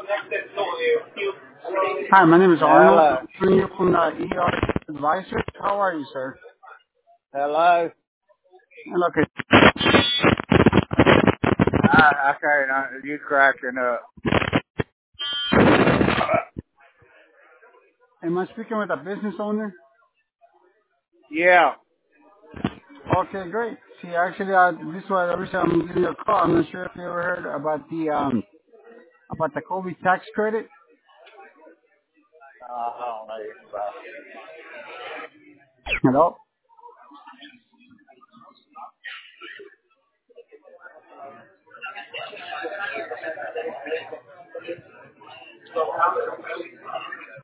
Hi, my name is Arnold. Hello. I'm calling you from the ER Advisors. How are you, sir? Hello. Okay. I can't. You cracking up? Am I speaking with a business owner? Yeah. Okay, great. See, actually, this is why every time I'm giving you a call. I'm not sure if you ever heard about the COVID tax credit. I don't know about. Hello.